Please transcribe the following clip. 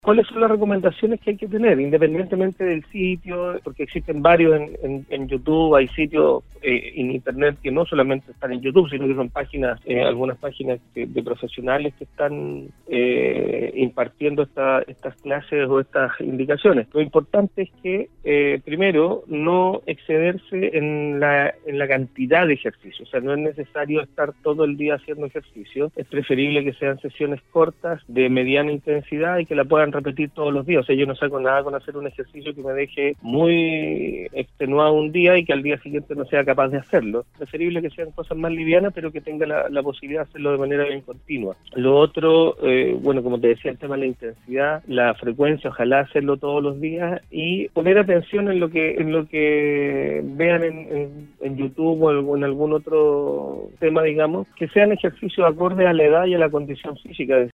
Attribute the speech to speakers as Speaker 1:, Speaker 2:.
Speaker 1: ¿Cuáles son las recomendaciones que hay que tener, independientemente del sitio? Porque existen varios en YouTube, hay sitios en Internet que no solamente están en YouTube, sino que son páginas, algunas páginas de profesionales que están impartiendo estas clases o estas indicaciones. Lo importante es que, primero, no excederse en la cantidad de ejercicios. O sea, no es necesario estar todo el día haciendo ejercicio. Es preferible que sean sesiones cortas, de mediana intensidad y que la puedan repetir todos los días. O sea, yo no saco nada con hacer un ejercicio que me deje muy extenuado un día y que al día siguiente no sea capaz de hacerlo. Es preferible que sean cosas más livianas, pero que tenga la posibilidad de hacerlo de manera bien continua. Lo otro, bueno, como te decía, el tema de la intensidad, la frecuencia, ojalá hacerlo todos los días y poner atención en lo que vean en YouTube o en algún otro tema, digamos, que sean ejercicios acordes a la edad y a la condición física. Es